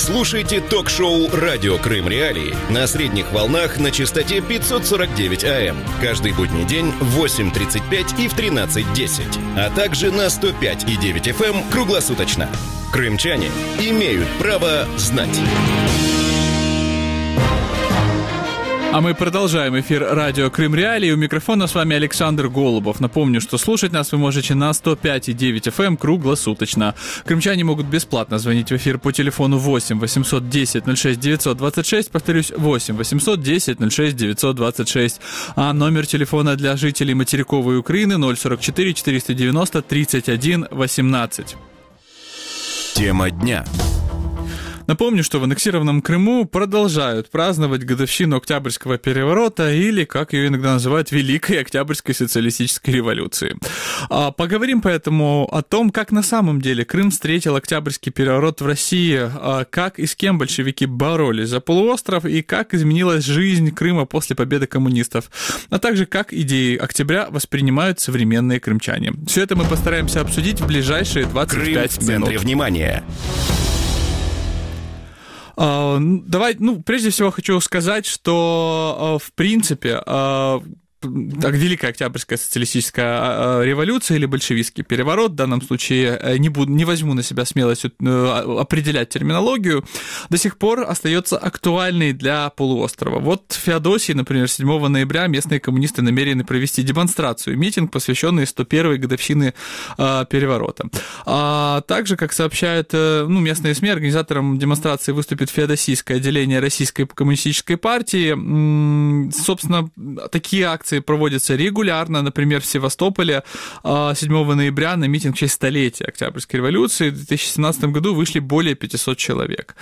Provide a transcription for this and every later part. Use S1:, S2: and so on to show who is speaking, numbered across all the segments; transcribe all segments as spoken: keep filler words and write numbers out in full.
S1: Слушайте ток-шоу «Радио Крым Реалии» на средних волнах на частоте пятьсот сорок девять АМ. Каждый будний день в восемь тридцать пять и в тринадцать десять. А также на сто пять и девять эф эм круглосуточно. Крымчане имеют право знать.
S2: А мы продолжаем эфир радио Крым Реалии. У микрофона с вами Александр Голубов. Напомню, что слушать нас вы можете на сто пять и девять эф эм круглосуточно. Крымчане могут бесплатно звонить в эфир по телефону восемь восемьсот десять ноль шесть девятьсот двадцать шесть. Повторюсь, восемь восемьсот десять ноль шесть девятьсот двадцать шесть. А номер телефона для жителей материковой Украины ноль сорок четыре четыреста девяносто тридцать один восемнадцать.
S1: Тема дня.
S2: Напомню, что в аннексированном Крыму продолжают праздновать годовщину Октябрьского переворота или, как ее иногда называют, Великой Октябрьской социалистической революции. Поговорим поэтому о том, как на самом деле Крым встретил Октябрьский переворот в России, как и с кем большевики боролись за полуостров и как изменилась жизнь Крыма после победы коммунистов, а также как идеи октября воспринимают современные крымчане. Все это мы постараемся обсудить в ближайшие двадцать пять минут.
S1: Крым в центре внимания.
S2: Uh, давай, ну, прежде всего хочу сказать, что, uh, в принципе, uh, так, Великая Октябрьская социалистическая революция или большевистский переворот, в данном случае не, буду, не возьму на себя смелость определять терминологию, до сих пор остается актуальной для полуострова. Вот в Феодосии, например, седьмого ноября местные коммунисты намерены провести демонстрацию, митинг, посвященный сто первой годовщине э, переворота. А также, как сообщают э, ну, местные СМИ, организатором демонстрации выступит феодосийское отделение Российской коммунистической партии. М-м, собственно, такие акции проводятся регулярно. Например, в Севастополе седьмого ноября на митинг в честь столетия Октябрьской революции в две тысячи семнадцатом году вышли более пятьсот человек.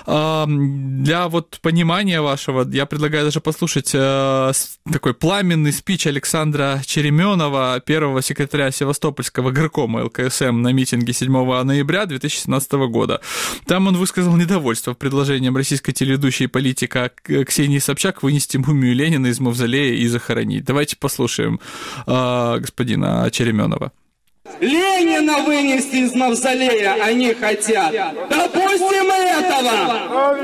S2: Для вот понимания вашего я предлагаю даже послушать такой пламенный спич Александра Череменова, первого секретаря Севастопольского горкома эл ка эс эм на митинге седьмого ноября две тысячи семнадцатого года. Там он высказал недовольство предложением российской телеведущей политика Ксении Собчак вынести мумию Ленина из мавзолея и захоронить. Давайте послушаем э, господина Череменова.
S3: Ленина вынести из мавзолея они хотят. Допустим этого?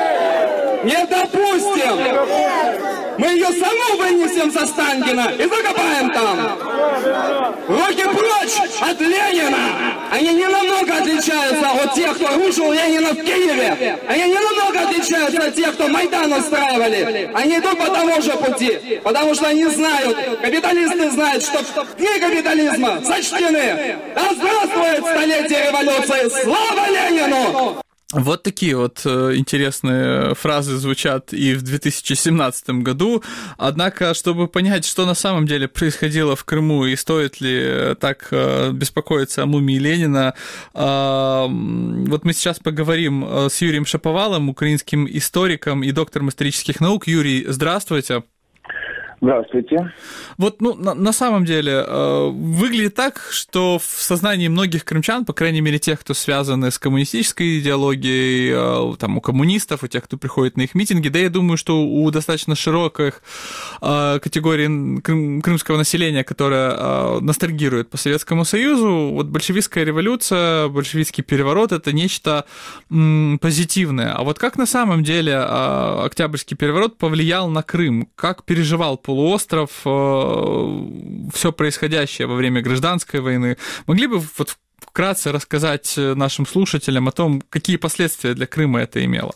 S3: Не допустим! Мы ее саму вынесем за Сталина и закопаем там. Руки прочь от Ленина! Они не намного отличаются от тех, кто рушил Ленина в Киеве. Они не намного отличаются от тех, кто Майдан устраивали. Они идут по тому же пути, потому что они знают, капиталисты знают, что дни капитализма сочтены. Да здравствует столетие революции! Слава Ленину!
S2: Вот такие вот интересные фразы звучат и в две тысячи семнадцатом году. Однако, чтобы понять, что на самом деле происходило в Крыму и стоит ли так беспокоиться о мумии Ленина, вот мы сейчас поговорим с Юрием Шаповалом, украинским историком и доктором исторических наук. Юрий, здравствуйте.
S4: Здравствуйте.
S2: Вот, ну, на, на самом деле, э, выглядит так, что в сознании многих крымчан, по крайней мере, тех, кто связаны с коммунистической идеологией, э, там, у коммунистов, у тех, кто приходит на их митинги, да, я думаю, что у достаточно широких э, категорий крым, крымского населения, которое э, ностальгирует по Советскому Союзу, вот большевистская революция, большевистский переворот — это нечто м, позитивное. А вот как на самом деле э, Октябрьский переворот повлиял на Крым? Как переживал полуостров, все происходящее во время гражданской войны? Могли бы вот вкратце рассказать нашим слушателям о том, какие последствия для Крыма это имело?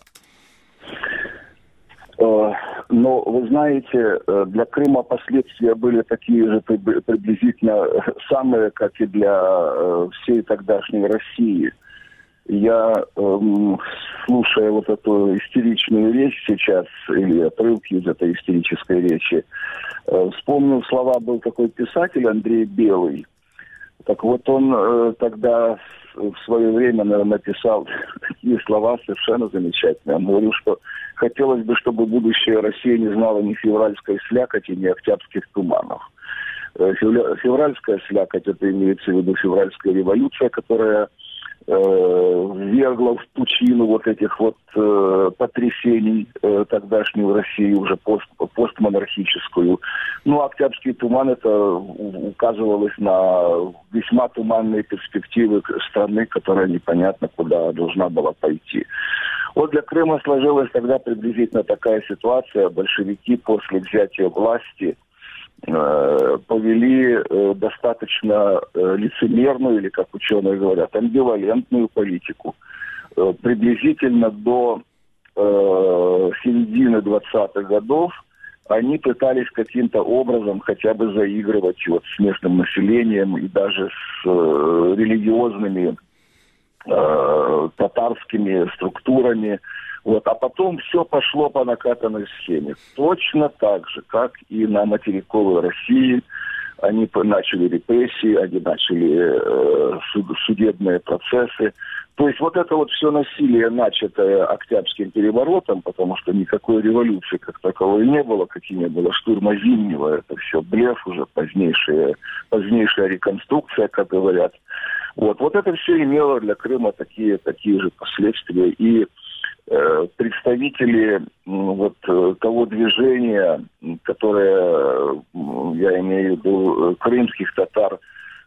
S4: Ну, вы знаете, для Крыма последствия были такие же приблизительно самые, как и для всей тогдашней России. Я, эм, слушая вот эту истеричную речь сейчас, или отрывки из этой истерической речи, э, вспомнил слова, был такой писатель Андрей Белый. Так вот он э, тогда в свое время, наверное, написал такие слова совершенно замечательные. Он говорил, что хотелось бы, чтобы будущее России не знало ни февральской слякоти, ни октябрьских туманов. Февральская слякоть, это имеется в виду февральская революция, которая ввергла в пучину вот этих вот э, потрясений э, тогдашнюю Россию, уже пост, постмонархическую. Ну, октябрьский туман, это указывалось на весьма туманные перспективы страны, которая непонятно куда должна была пойти. Вот для Крыма сложилась тогда приблизительно такая ситуация. Большевики после взятия власти э, повели э, достаточно э, лицемерную, или, как ученые говорят, амбивалентную политику. Э, приблизительно до э, середины двадцатых годов они пытались каким-то образом хотя бы заигрывать вот с местным населением и даже с э, религиозными э, татарскими структурами. Вот. А потом все пошло по накатанной схеме. Точно так же, как и на материковой России. Они начали репрессии, они начали э, суд, судебные процессы. То есть вот это вот все насилие, начатое Октябрьским переворотом, потому что никакой революции как таковой не было, как и не было штурма Зимнего, это все блеф уже, позднейшая, позднейшая реконструкция, как говорят. Вот, вот это все имело для Крыма такие, такие же последствия. И э, представители э, вот, того движения, которое, я имею в виду, крымских татар,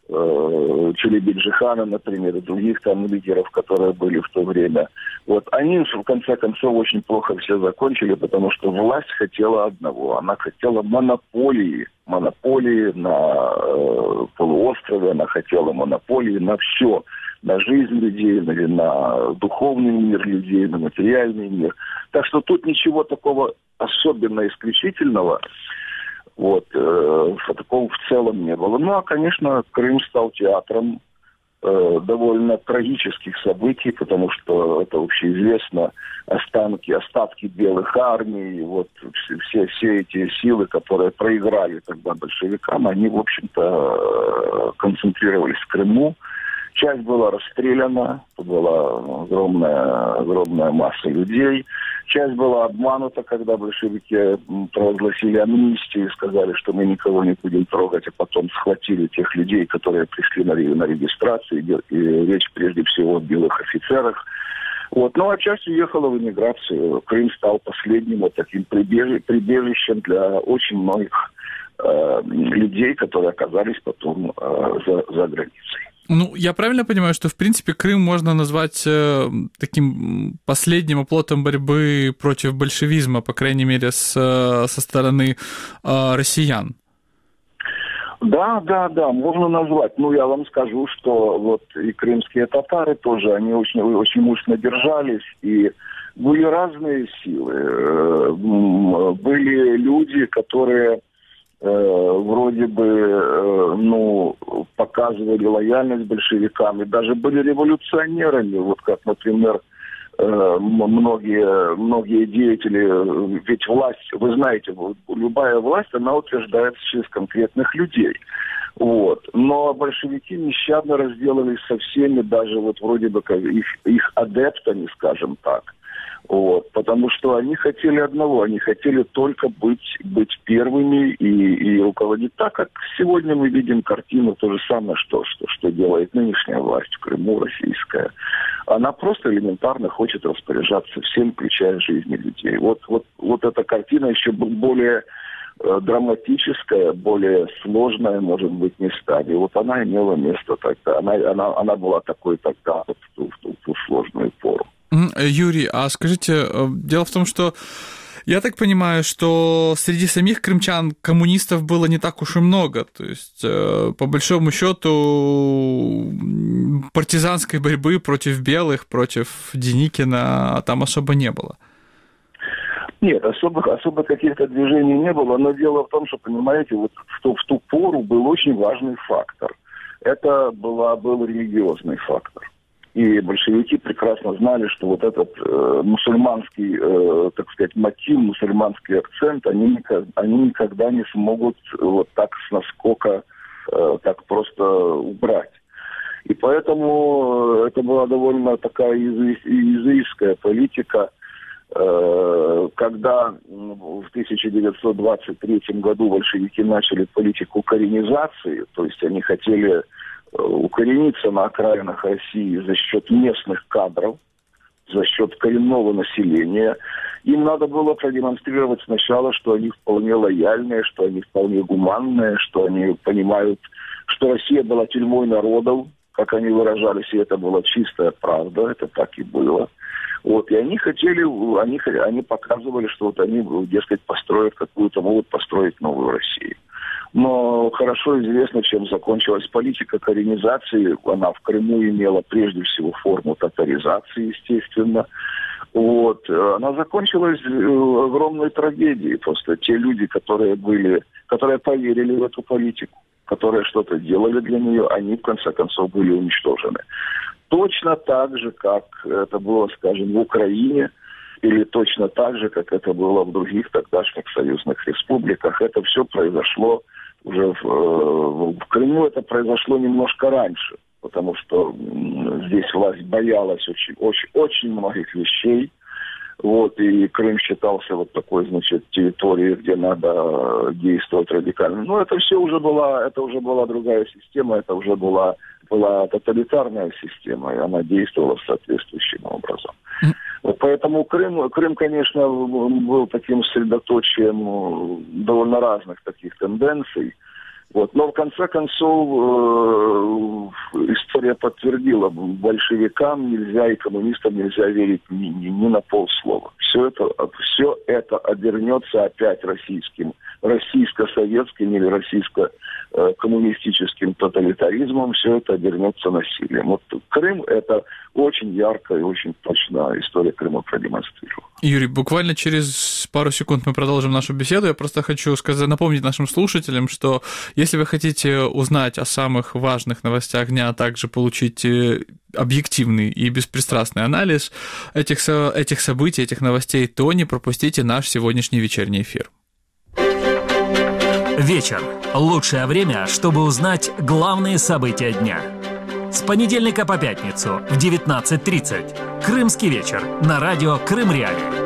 S4: Челебиджихана, например, и других там лидеров, которые были в то время. Вот они, в конце концов, очень плохо все закончили, потому что власть хотела одного. Она хотела монополии. Монополии на э, полуострове, она хотела монополии на все. На жизнь людей, на, на духовный мир людей, на материальный мир. Так что тут ничего такого особенно исключительного Вот, э, такого в целом не было. Ну, а, конечно, Крым стал театром э, довольно трагических событий, потому что это общеизвестно, останки, остатки белых армий, вот все, все эти силы, которые проиграли тогда большевикам, они, в общем-то, концентрировались в Крыму. Часть была расстреляна, была огромная, огромная масса людей. Часть была обманута, когда большевики провозгласили амнистию и сказали, что мы никого не будем трогать, а потом схватили тех людей, которые пришли на, на регистрацию, и речь прежде всего о белых офицерах. Вот. Ну, а часть уехала в эмиграцию. Крым стал последним вот таким прибежи, прибежищем для очень многих э, людей, которые оказались потом э, за, за границей.
S2: Ну, я правильно понимаю, что, в принципе, Крым можно назвать э, таким последним оплотом борьбы против большевизма, по крайней мере, с, со стороны э, россиян?
S4: Да, да, да, можно назвать. Ну, я вам скажу, что вот и крымские татары тоже, они очень, очень мощно держались, и были разные силы. Были люди, которые вроде бы, ну, показывали лояльность большевикам, и даже были революционерами, вот как, например, многие, многие деятели, ведь власть, вы знаете, любая власть, она утверждается через конкретных людей. Вот. Но большевики нещадно разделались со всеми, даже вот вроде бы их, их адептами, скажем так. Вот, потому что они хотели одного, они хотели только быть, быть первыми и, и руководить так, как сегодня мы видим картину, то же самое, что, что, что делает нынешняя власть в Крыму, российская. Она просто элементарно хочет распоряжаться всем, включая жизни людей. Вот, вот, вот эта картина еще более э, драматическая, более сложная, может быть, местами. Вот она имела место тогда, она, она, она была такой тогда, вот, в, ту, в, ту, в ту сложную пору.
S2: Юрий, а скажите, дело в том, что я так понимаю, что среди самих крымчан коммунистов было не так уж и много. То есть, по большому счету, партизанской борьбы против белых, против Деникина там особо не было.
S4: Нет, особых, особо каких-то движений не было, но дело в том, что, понимаете, вот в ту, в ту пору был очень важный фактор. Это была, был религиозный фактор. И большевики прекрасно знали, что вот этот э, мусульманский, э, так сказать, мотив, мусульманский акцент, они, они никогда не смогут вот так с наскока э, так просто убрать. И поэтому это была довольно такая иезуитская политика, э, когда в тысяча девятьсот двадцать третьем году большевики начали политику коренизации, то есть они хотели укорениться на окраинах России за счет местных кадров, за счет коренного населения. Им надо было продемонстрировать сначала, что они вполне лояльные, что они вполне гуманные, что они понимают, что Россия была тюрьмой народов, как они выражались, и это была чистая правда, это так и было. Вот, и они хотели, они, они показывали, что вот они, дескать, построят какую-то, могут построить новую Россию. Но хорошо известно, чем закончилась политика коренизации. Она в Крыму имела прежде всего форму татаризации, естественно. Вот. Она закончилась огромной трагедией. Просто те люди, которые были, которые поверили в эту политику, которые что-то делали для нее, они в конце концов были уничтожены. Точно так же, как это было, скажем, в Украине, или точно так же, как это было в других тогдашних союзных республиках. Это все произошло уже в, в Крыму, это произошло немножко раньше, потому что здесь власть боялась очень, очень, очень многих вещей. Вот, и Крым считался вот такой, значит, территорией, где надо действовать радикально. Но это все уже была, это уже была другая система, это уже была, была тоталитарная система, и она действовала соответствующим образом. Вот поэтому Крым, Крым, конечно, был таким средоточием довольно разных таких тенденций. Вот. Но в конце концов э, история подтвердила, большевикам нельзя и коммунистам нельзя верить ни, ни, ни на полслова. Все это, все это обернется опять российским, российско-советским или российско-коммунистическим тоталитаризмом, все это обернется насилием. Вот Крым — это очень яркая и очень точная история Крыма продемонстрировала.
S2: Юрий, буквально через пару секунд мы продолжим нашу беседу. Я просто хочу сказать, напомнить нашим слушателям, что если вы хотите узнать о самых важных новостях дня, а также получить объективный и беспристрастный анализ этих, этих событий, этих новостей, то не пропустите наш сегодняшний вечерний эфир.
S5: Вечер. Лучшее время, чтобы узнать главные события дня. С понедельника по пятницу в девятнадцать тридцать. Крымский вечер на радио Крым Реалии.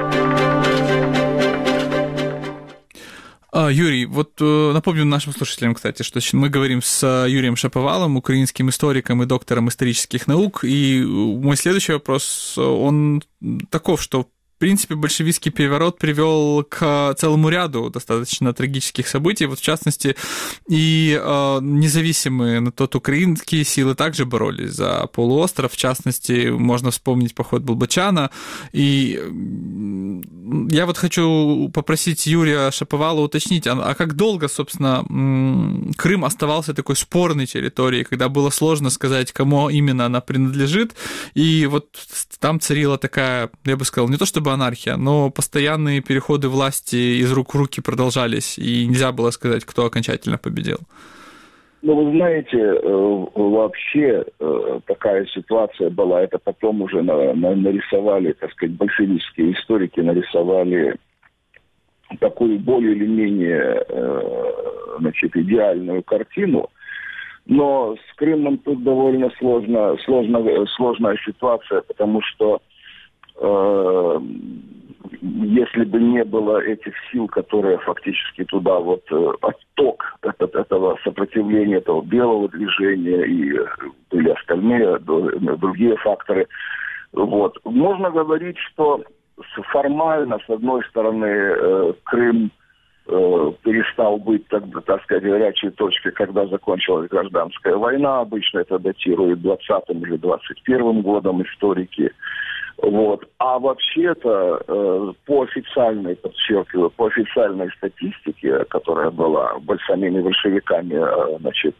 S2: Юрий, вот напомню нашим слушателям, кстати, что мы говорим с Юрием Шаповалом, украинским историком и доктором исторических наук, и мой следующий вопрос, он таков, что в принципе, большевистский переворот привел к целому ряду достаточно трагических событий. Вот, в частности, и э, независимые на тот украинские силы также боролись за полуостров. В частности, можно вспомнить поход Болбочана. И я вот хочу попросить Юрия Шаповала уточнить, а, а как долго, собственно, Крым оставался такой спорной территорией, когда было сложно сказать, кому именно она принадлежит. И вот там царила такая, я бы сказал, не то чтобы анархия, но постоянные переходы власти из рук в руки продолжались, и нельзя было сказать, кто окончательно победил.
S4: Ну, вы знаете, вообще такая ситуация была, это потом уже нарисовали, так сказать, большевистские историки нарисовали такую более или менее, значит, идеальную картину. Но с Крымом тут довольно сложно, сложно, сложная ситуация, потому что э, если бы не было этих сил, которые фактически туда вот э, отток этот, этого сопротивления, этого белого движения и были остальные другие факторы, вот, можно говорить, что формально, с одной стороны, э, Крым перестал быть, так, так сказать, горячей точкой, когда закончилась гражданская война. Обычно это датирует двадцатым или двадцать первым годом историки. Вот. А вообще-то, по официальной, подчеркиваю, по официальной статистике, которая была самими большевиками, значит,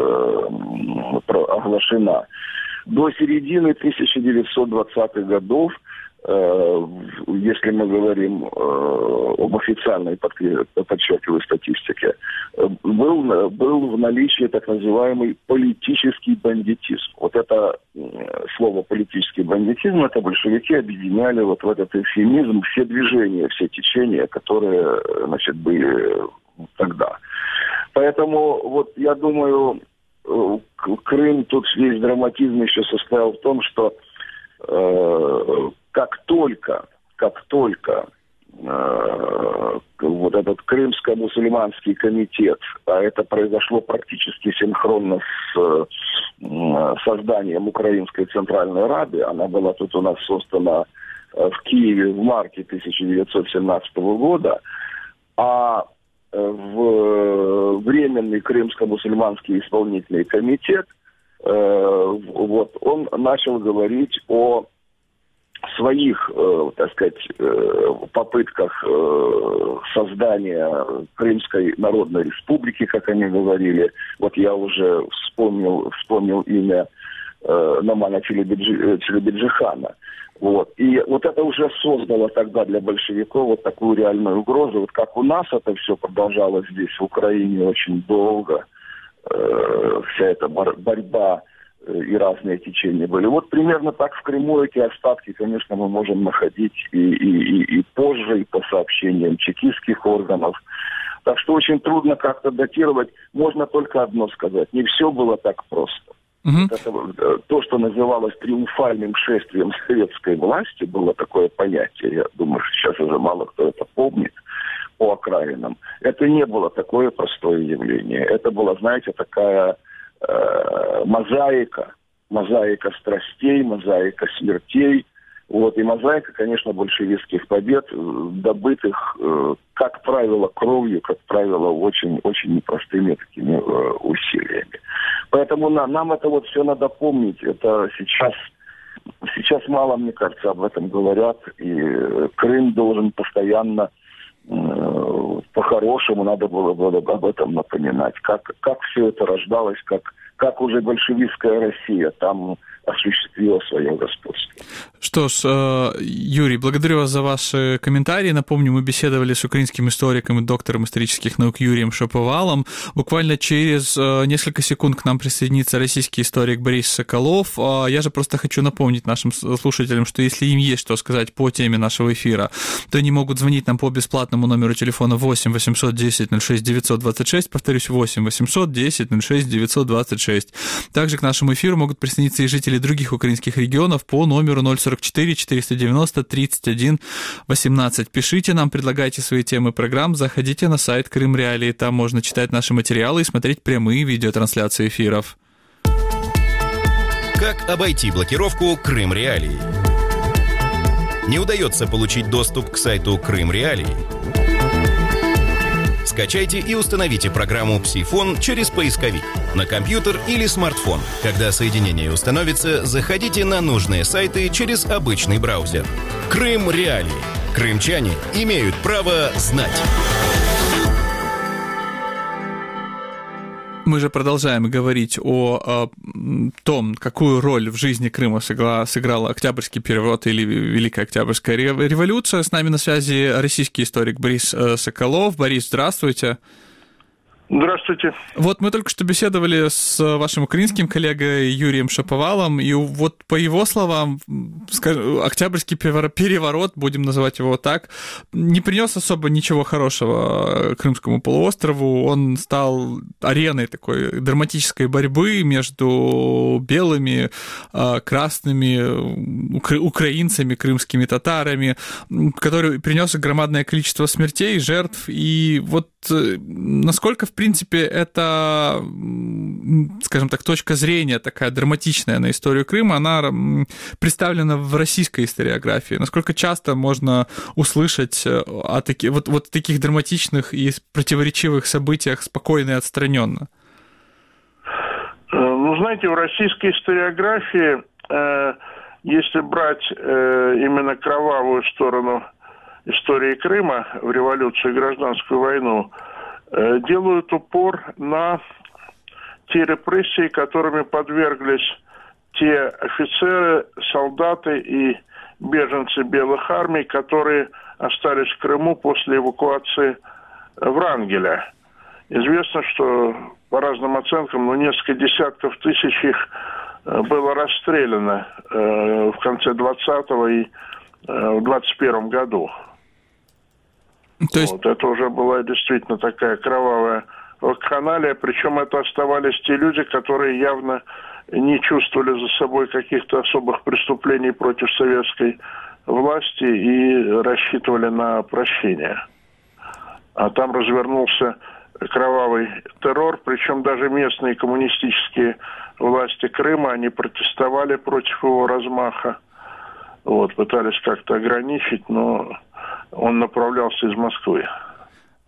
S4: оглашена, до середины тысяча девятьсот двадцатых годов, если мы говорим об официальной, подчеркиваю, статистике, был, был в наличии так называемый политический бандитизм. Вот это слово политический бандитизм, это большевики объединяли вот в этот эвфемизм все движения, все течения, которые, значит, были тогда. Поэтому вот я думаю, Крым, тут весь драматизм еще состоял в том, что как только, как только э, вот этот Крымско-мусульманский комитет, а это произошло практически синхронно с э, созданием Украинской Центральной Рады, она была тут у нас создана э, в Киеве в марте тысяча девятьсот семнадцатого года, а э, в Временный Крымско-мусульманский исполнительный комитет, э, вот, он начал говорить о своих, э, так сказать, э, попытках э, создания Крымской Народной Республики, как они говорили. Вот я уже вспомнил, вспомнил имя э, Номана Челебиджи, Челебиджихана. Вот. И вот это уже создало тогда для большевиков вот такую реальную угрозу. Вот как у нас это все продолжалось здесь, в Украине, очень долго. Э, вся эта бор- борьба и разные течения были. Вот примерно так в Крыму эти остатки, конечно, мы можем находить и, и, и, и позже, и по сообщениям чекистских органов. Так что очень трудно как-то датировать. Можно только одно сказать. Не все было так просто.
S2: Угу.
S4: Вот это, то, что называлось триумфальным шествием советской власти, было такое понятие. Я думаю, что сейчас уже мало кто это помнит по окраинам. Это не было такое простое явление. Это была, знаете, такая э, мозаика. Мозаика страстей, мозаика смертей. Вот. И мозаика, конечно, большевистских побед, добытых, э, как правило, кровью, как правило, очень, очень непростыми такими э, усилиями. Поэтому на, нам это вот все надо помнить. Это сейчас, сейчас мало, мне кажется, об этом говорят. И Крым должен постоянно, э, по-хорошему, надо было бы об этом напоминать. Как, как все это рождалось, как, как уже большевистская Россия там осуществила свое господство.
S2: Что ж, Юрий, благодарю вас за ваши комментарии. Напомню, мы беседовали с украинским историком и доктором исторических наук Юрием Шаповалом. Буквально через несколько секунд к нам присоединится российский историк Борис Соколов. Я же просто хочу напомнить нашим слушателям, что если им есть что сказать по теме нашего эфира, то они могут звонить нам по бесплатному номеру телефона восемь восемьсот десять ноль шесть девятьсот двадцать шесть. Повторюсь, восемь восемьсот десять ноль шесть девятьсот двадцать шесть. Также к нашему эфиру могут присоединиться и жители других украинских регионов по номеру ноль сорок четыре четыреста девяносто тридцать один восемнадцать. Пишите нам, предлагайте свои темы программ, заходите на сайт Крым Реалии, там можно читать наши материалы и смотреть прямые видеотрансляции эфиров.
S1: Как обойти блокировку Крым Реалии? Не удается получить доступ к сайту Крым Реалии? Скачайте и установите программу «Псифон» через поисковик на компьютер или смартфон. Когда соединение установится, заходите на нужные сайты через обычный браузер. Крым Реалии. Крымчане имеют право знать.
S2: Мы же продолжаем говорить о, о том, какую роль в жизни Крыма сыграла, сыграла Октябрьский переворот или Великая Октябрьская революция. С нами на связи российский историк Борис Соколов. Борис, здравствуйте.
S6: Здравствуйте.
S2: Вот мы только что беседовали с вашим украинским коллегой Юрием Шаповалом, и вот по его словам, Октябрьский переворот, будем называть его так, не принес особо ничего хорошего Крымскому полуострову. Он стал ареной такой драматической борьбы между белыми, красными, украинцами, крымскими татарами, который принес громадное количество смертей, жертв. И вот насколько, в принципе, это, скажем так, точка зрения такая драматичная на историю Крыма, она представлена в российской историографии. Насколько часто можно услышать о таких, вот, вот таких драматичных и противоречивых событиях спокойно и отстраненно?
S6: Ну, знаете, в российской историографии, э, если брать э, именно кровавую сторону истории Крыма в революцию и гражданскую войну, э, делают упор на те репрессии, которыми подверглись те офицеры, солдаты и беженцы белых армий, которые остались в Крыму после эвакуации Врангеля. Известно, что по разным оценкам, ну, несколько десятков тысяч их было расстреляно э, в конце двадцатого и э, в двадцать первом году. То есть... вот, это уже была действительно такая кровавая вакханалия, причем это оставались те люди, которые явно не чувствовали за собой каких-то особых преступлений против советской власти и рассчитывали на прощение. А там развернулся кровавый террор, причем даже местные коммунистические власти Крыма, они протестовали против его размаха, вот, пытались как-то ограничить, но он направлялся из Москвы.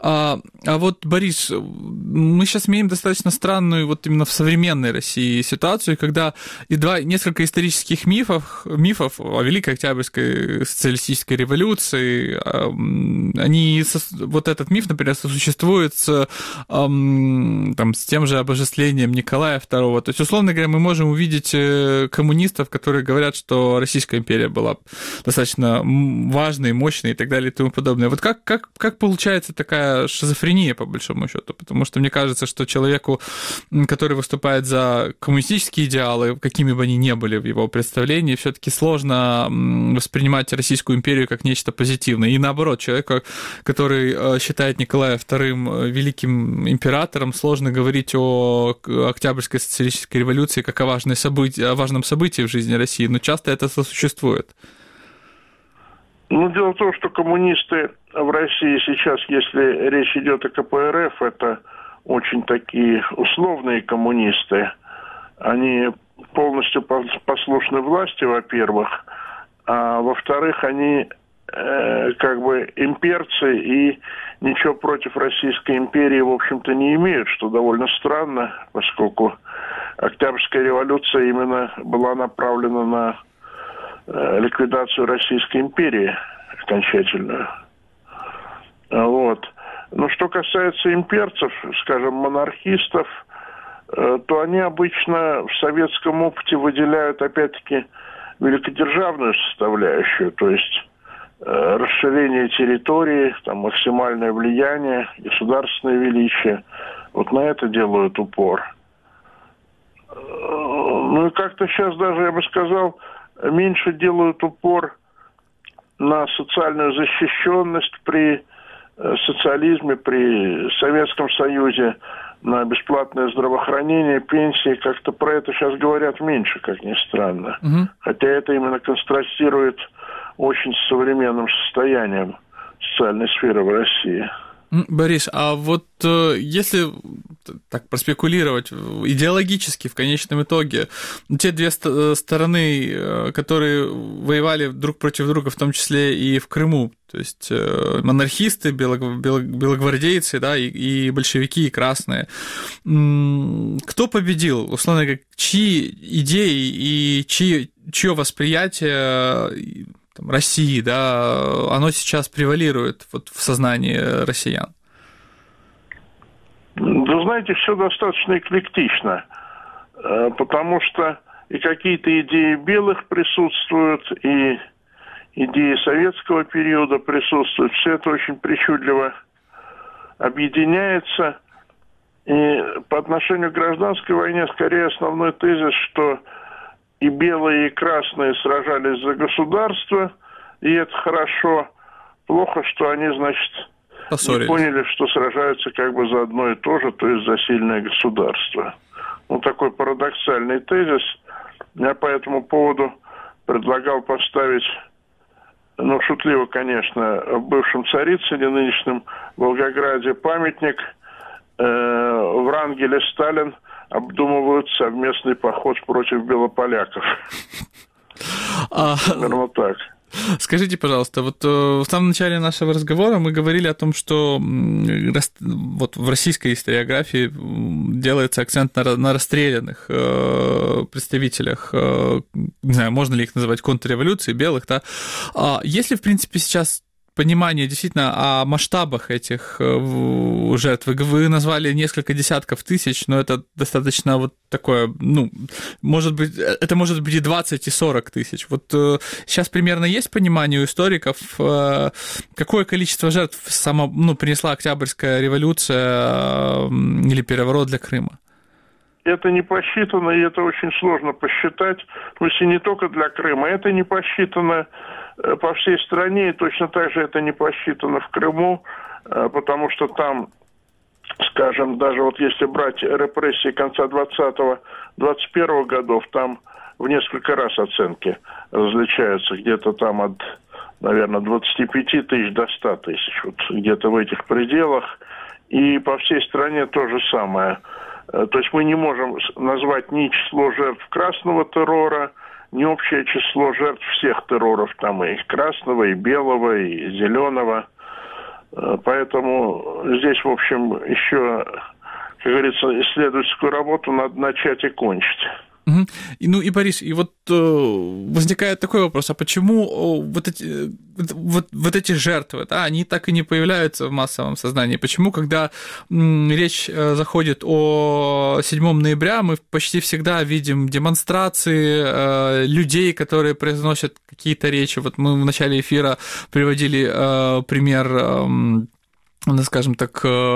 S2: А, а вот, Борис, мы сейчас имеем достаточно странную вот именно в современной России ситуацию, когда и два, несколько исторических мифов, мифов о Великой Октябрьской социалистической революции, они, вот этот миф, например, сосуществует с, там, с тем же обожествлением Николая второго. То есть, условно говоря, мы можем увидеть коммунистов, которые говорят, что Российская империя была достаточно важной, мощной и так далее и тому подобное. Вот как, как, как получается такая шизофрения, по большому счету, потому что мне кажется, что человеку, который выступает за коммунистические идеалы, какими бы они ни были в его представлении, все-таки сложно воспринимать Российскую империю как нечто позитивное. И наоборот, человеку, который считает Николая вторым великим императором, сложно говорить о Октябрьской социалистической революции как о, важной событии, о важном событии в жизни России, но часто это сосуществует.
S6: Ну, дело в том, что коммунисты в России сейчас, если речь идет о ка пэ эр эф, это очень такие условные коммунисты. Они полностью послушны власти, во-первых, а во-вторых, они э, как бы имперцы и ничего против Российской империи, в общем-то, не имеют, что довольно странно, поскольку Октябрьская революция именно была направлена на ликвидацию Российской империи окончательную. Вот. Но что касается имперцев, скажем, монархистов, то они обычно в советском опыте выделяют, опять-таки, великодержавную составляющую, то есть расширение территории, там, максимальное влияние, государственное величие. Вот на это делают упор. Ну и как-то сейчас даже, я бы сказал, меньше делают упор на социальную защищенность при социализме, при Советском Союзе, на бесплатное здравоохранение, пенсии. Как-то про это сейчас говорят меньше, как ни странно. Угу. Хотя это именно контрастирует очень с современным состоянием социальной сферы в России.
S2: Борис, а вот если так проспекулировать идеологически в конечном итоге, те две стороны, которые воевали друг против друга, в том числе и в Крыму, то есть монархисты, белогвардейцы, да, и, и большевики, и красные, кто победил, условно говоря, чьи идеи и чьи, чье восприятие России, да, оно сейчас превалирует вот в сознании россиян?
S6: Да, знаете, все достаточно эклектично, потому что и какие-то идеи белых присутствуют, и идеи советского периода присутствуют. Все это очень причудливо объединяется. И по отношению к гражданской войне скорее основной тезис, что и белые, и красные сражались за государство, и это хорошо. Плохо, что они, значит, не поняли, что сражаются как бы за одно и то же, то есть за сильное государство. Ну, такой парадоксальный тезис. Я по этому поводу предлагал поставить, ну, шутливо, конечно, в бывшем Царицыне, нынешнем Волгограде, памятник. Э, Врангель и Сталин обдумывают совместный поход против белополяков. Примерно так.
S2: Скажите, пожалуйста, вот в самом начале нашего разговора мы говорили о том, что вот в российской историографии делается акцент на, на расстрелянных представителях, не знаю, можно ли их называть контрреволюцией, белых, да? Есть ли, в принципе, сейчас понимание действительно о масштабах этих жертв? Вы назвали несколько десятков тысяч, но это достаточно вот такое, ну, может быть, это может быть и двадцать, и сорок тысяч. Вот сейчас примерно есть понимание у историков, какое количество жертв сама, ну, принесла Октябрьская революция или переворот для Крыма?
S6: Это не посчитано, и это очень сложно посчитать. В смысле, не только для Крыма. Это не посчитано по всей стране, и точно так же это не посчитано в Крыму, потому что там, скажем, даже вот если брать репрессии конца двадцатого — двадцать первого годов, там в несколько раз оценки различаются, где-то там от, наверное, двадцати пяти тысяч до ста тысяч, вот где-то в этих пределах, и по всей стране то же самое. То есть мы не можем назвать ни число жертв красного террора, ни общее число жертв всех терроров, там и красного, и белого, и зеленого. Поэтому здесь, в общем, еще, как говорится, исследовательскую работу надо начать и кончить.
S2: Угу. И, ну и, Борис, и вот э, возникает такой вопрос, а почему э, вот, эти, вот, вот эти жертвы, да, они так и не появляются в массовом сознании? Почему, когда м, речь э, заходит о седьмого ноября, мы почти всегда видим демонстрации э, людей, которые произносят какие-то речи? Вот мы в начале эфира приводили э, пример... Э, ну, скажем так,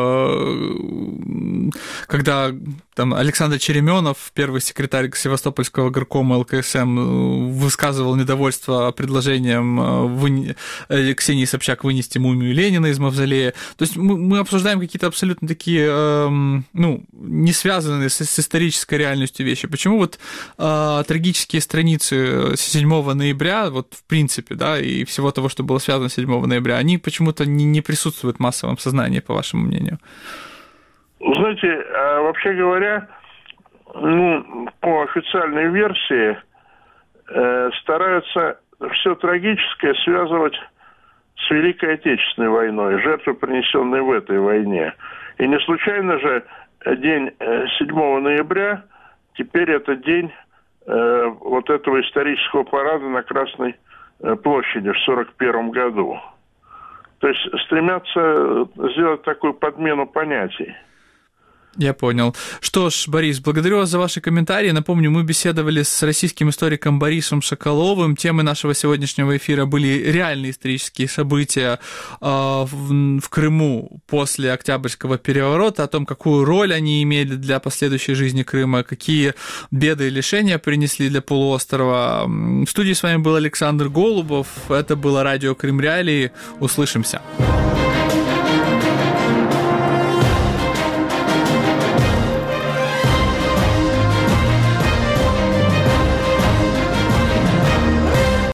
S2: когда там Александр Черемёнов, первый секретарь Севастопольского горкома эл ка эс эм, высказывал недовольство предложением вы... Ксении Собчак вынести мумию Ленина из мавзолея. То есть мы, мы обсуждаем какие-то абсолютно такие, ну, не связанные с, с исторической реальностью вещи. Почему вот а, трагические страницы седьмого ноября, вот в принципе, да, и всего того, что было связано с седьмого ноября, они почему-то не, не присутствуют в массовом сознании, по вашему мнению?
S6: Знаете, вообще говоря, ну, по официальной версии э, стараются все трагическое связывать с Великой Отечественной войной, жертвы, принесенные в этой войне. И не случайно же день седьмого ноября, теперь это день э, вот этого исторического парада на Красной площади в сорок первом году. То есть стремятся сделать такую подмену понятий.
S2: Я понял. Что ж, Борис, благодарю вас за ваши комментарии. Напомню, мы беседовали с российским историком Борисом Соколовым. Темой нашего сегодняшнего эфира были реальные исторические события в Крыму после Октябрьского переворота, о том, какую роль они имели для последующей жизни Крыма, какие беды и лишения принесли для полуострова. В студии с вами был Александр Голубов. Это было радио Крым Реалии. Услышимся.